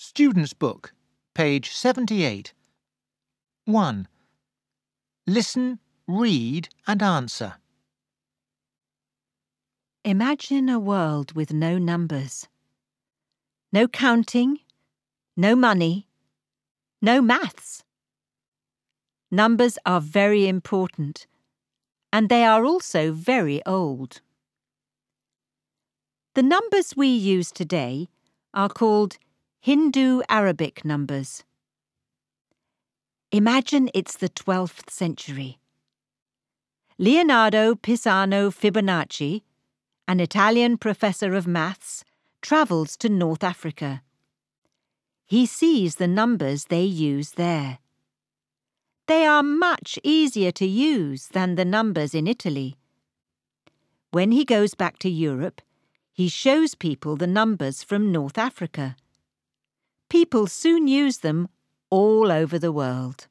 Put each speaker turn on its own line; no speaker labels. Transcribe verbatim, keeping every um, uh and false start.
Student's Book, page seventy-eight. one. Listen, read and answer.
Imagine a world with no numbers. No counting, no money, no maths. Numbers are very important, and they are also very old. The numbers we use today are called Hindu Arabic numbers. Imagine it's the twelfth century. Leonardo Pisano Fibonacci, an Italian professor of maths, travels to North Africa. He sees the numbers they use there. They are much easier to use than the numbers in Italy. When he goes back to Europe, he shows people the numbers from North Africa. People soon use them all over the world.